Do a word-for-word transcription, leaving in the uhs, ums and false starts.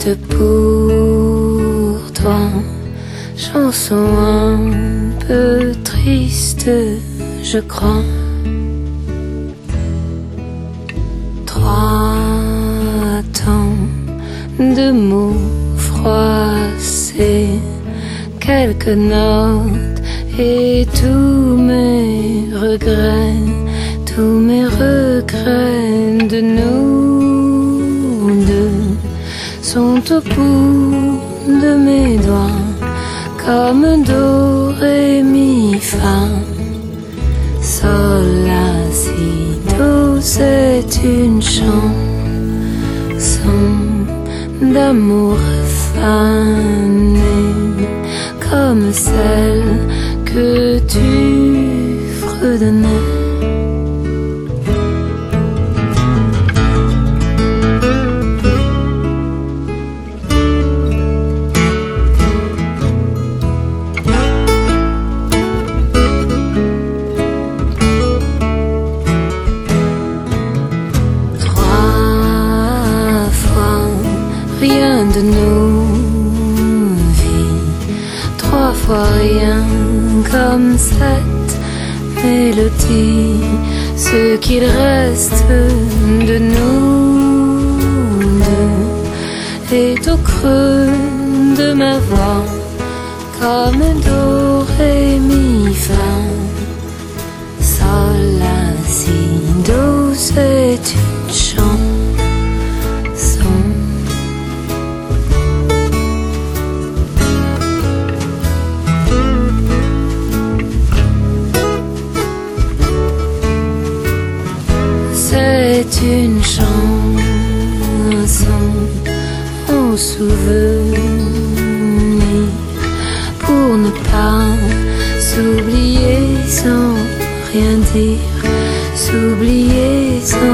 juste pour toi. Chanson un peu triste, je crois. Trois temps de mots froissés, quelques notes et tous mes regrets, tous mes regrets de nous deux sont au bout de mes doigts, comme do, ré, mi, fa, sol, la, si, do. C'est une chanson d'amour fanée, comme celle que tu fredonnais. Rien de nos vies, trois fois rien comme cette mélodie. Ce qu'il reste de nous deux est au creux de ma voix, comme do, ré, mi, fa, sol, la, si, do. C'est une chanson C'est une chanson en souvenir, pour ne pas s'oublier sans rien dire, s'oublier sans